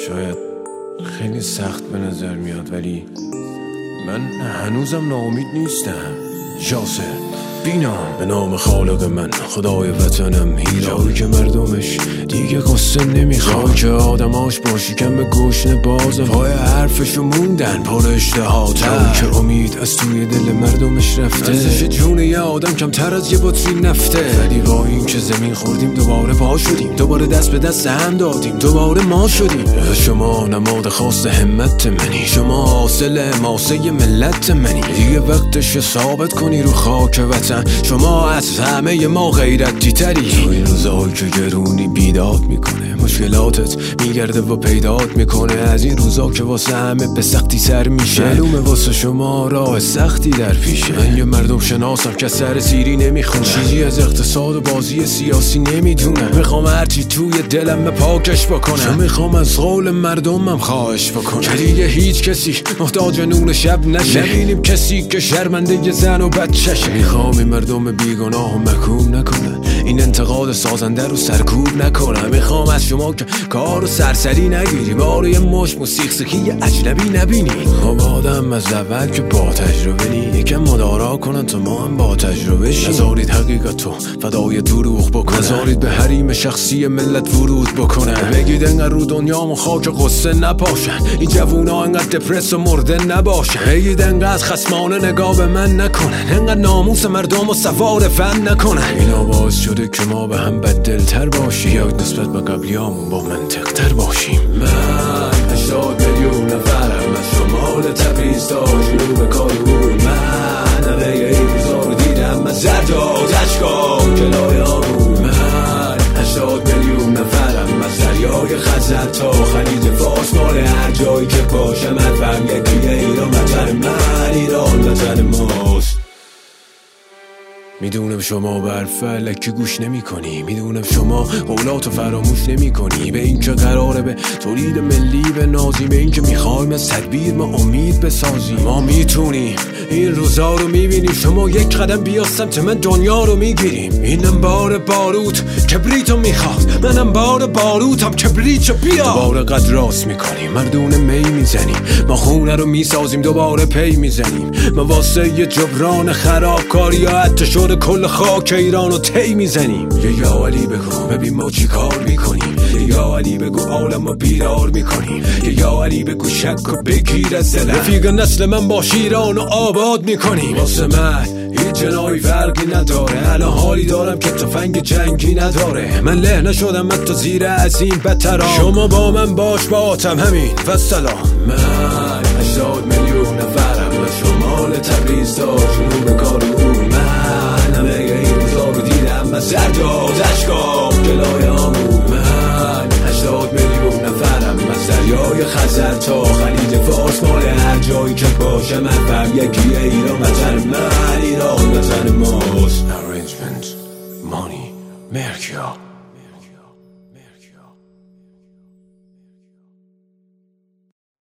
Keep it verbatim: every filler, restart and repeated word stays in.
شاید خیلی سخت به نظر میاد ولی من هنوزم ناامید نیستم. یاسر بینام به نام خالق من، خدای وطنم هیرایی که مردمش دیگه قصه نمیخواد، که آدماش باشی کم به گوشن بازم پای حرفشو موندن پر اشتهاتم، که امید از توی دل مردمش رفته، ارزش جون یه آدم کمتر از یه بطری نفته. ولی با این که زمین خوردیم دوباره پا شدیم، دوباره دست به دست هم دادیم، دوباره ما شدیم. شما نماد خاص همت منی، شما حاصل ماسه ملت منی، دیگه وقتش ثابت کنی رو خاک وطن شما از همه ما غیرتی تری. تو این روزایی که گرونی بیداد میکنه، مشکلاتت میگرده و پیدات میکنه، از این روزا که واسه همه به سختی سر میشه، معلومه واسه شما راه سختی در پیشه. من یه مردم شناسم که سر سیری نمیخونه، چیزی از اقتصاد و بازی سیاسی نمیدونم، میخوام هرچی توی دلم پاکش بکنم، چون میخوام از قول مردمم خواهش بکنم که دیگه هیچ کسی محتاج نون شب نشه، نبینیم کسی که شرمنده ی زن و بچه‌شه. میخوام این مردم بیگناه و محکوم نکنه، این انتقاد سازنده رو سرکوب نکنم. میخوام از شما که کارو سرسری نگیری، باره یه مش موسیقی سکی اجنبی نبینی. خب آدم از اول که با تجربه نی، یکم مدارا کنن تا ما هم با تجربه شیم. نذارید حقیقتو فدای دروغ بکنه، نذارید به حریم شخصی ملت ورود بکنه. بگید انقدر رو دنیامو خاک قصه نپاشن، این جوونا انقدر دپرس و مرده نباشن. بگید انقدر خصمانه نگاه به من نکنن، انقدر ناموس مردم و سوار فن نکنن. اینا باعث شده که ما به هم بددلتر باشیم، یا نسبت به قبلیامون با منطق تر باشیم. من هشتاد میلیون نفرم، از شمال تبریز تا جنوب کارون، من همه این روزا رو دیدم، از زرداد اشکام کلای آمون. من هشتاد میلیون نفرم، از دریای خزر تا خلیج فارس، مال هر جایی که باشم حرفم یکیه، ایران وطن من، ایران وطن ماست. میدونم شما به حرف الکی گوش نمی کنی، میدونم شما قولاتو فراموش نمی کنی، به این که قراره به تولید ملی بنازیم، به این که میخوایم از تدبیر ما امید بسازیم. ما میتونیم این روزا رو میبینیم، شما یک قدم بیا سمت من دنیا رو میگیریم. اینم بار باروت کبریتو میخواد، منم بار باروتم کبریتو بیا. دوباره قد راست میکنیم، مردونه می میزنیم، ما خونه رو میسازیم، دوباره پی میزنیم. ما واسه یه جبران خرابکاری یا حتی شد کل خاک ایران رو تی میزنیم. یه یا علی بگو ببین ما چی کار میکنیم، یه یا علی بگو عالم رو بیدار میکنیم، یه یا علی بگو شک و بگیر از دلم، رفیق نسل من باش ایران رو آباد میکنیم. واسه من هیچ جنایی فرقی نداره، الان حالی دارم که تفنگ جنگی نداره. من له نشدم حتی زیر از این بدترام، شما با من باش با آتم همین و سلام. من هشتاد میلیون نفرم، از شمال تبریز تا جنوب کارون، من همه این روزا رو دیدم، از زرداد اشکام گلای آمون. من هشتاد میلیون نفرم، از دریای خزر تا خلیج فارس، مال هر جایی که باشم حرفم یکیه، ایران وطن من، ایران وطن ماست. Arrangement Money Merkia